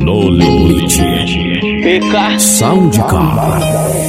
No Limite. PK Soundcar.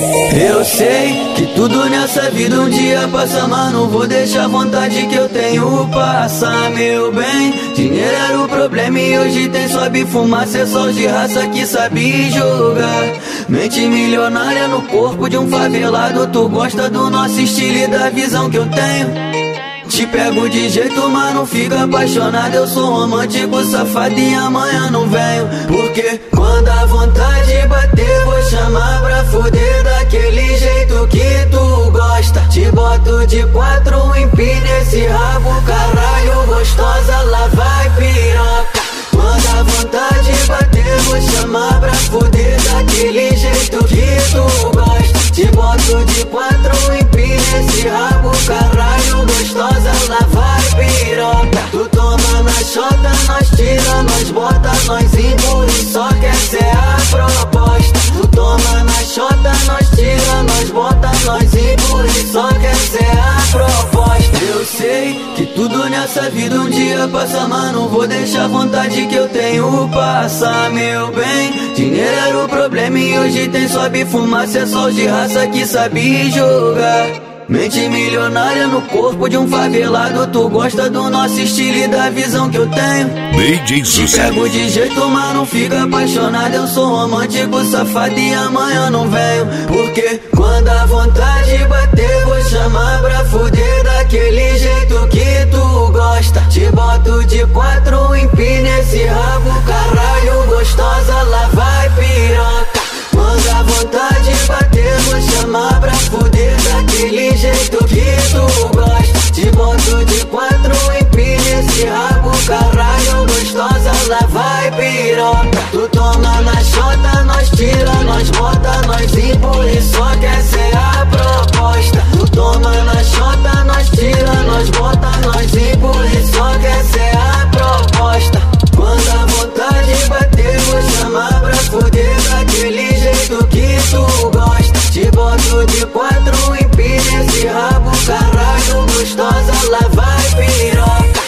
Eu sei que tudo nessa vida um dia passa, mas não vou deixar a vontade que eu tenho passar, meu bem. Dinheiro era o problema e hoje tem sobe fumaça, é só os de raça que sabe jogar. Mente milionária no corpo de um favelado, tu gosta do nosso estilo e da visão que eu tenho. Te pego de jeito, mas não fica apaixonado. Eu sou romântico, safado e amanhã não venho. Porque quando a vontade bater, vou chamar pra fuder daquele jeito que tu gosta. Te boto de quatro, empina esse rabo, caralho, gostosa, lá vai piroca. Quando a vontade bater, vou chamar pra fuder daquele jeito que tu gosta. Te boto de quatro, empina esse rabo, caralho, gostosa, lá vai piroca. Tu toma na chota, nós tira, nós bota, nós empurra, só quer ser a proposta. Tu toma na chota, nós tira, nós bota, nós empurra, só quer ser a proposta. Eu sei que tudo nessa vida um dia passa, mas não vou deixar a vontade que eu tenho passar, meu bem. Dinheiro era o problema e hoje tem sobe fumaça, é só os de raça que sabe jogar. Mente milionária no corpo de um favelado, tu gosta do nosso estilo e da visão que eu tenho. DJ Sucesso. Pego de jeito, mas não fica apaixonado. Eu sou romântico, safado e amanhã não venho. Porque quando a vontade bater, vou chamar pra fuder daquele jeito que tu gosta. Te boto de quatro, empina esse rabo, caralho, gostosa, lá vai piroca. Quando a vontade bater, vou chamar pra fuder daquele jeito que tu gosta. Te boto de quatro, empina esse rabo, caralho, gostosa, lá vai piroca. Tu toma na chota, nós tira, nós bota, nós empurra, só quer ser a proposta. Tu toma na chota, nós tira, nós bota, nós empurra, só quer ser a proposta. Quando a vontade bater, vou chamar pra fuder daquele jeito que tu gosta. Te boto de quatro, empina esse rabo, caralho, gostosa, lá vai piroca.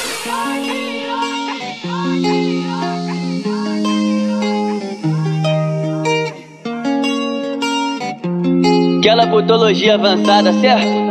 Aquela botologia avançada, certo?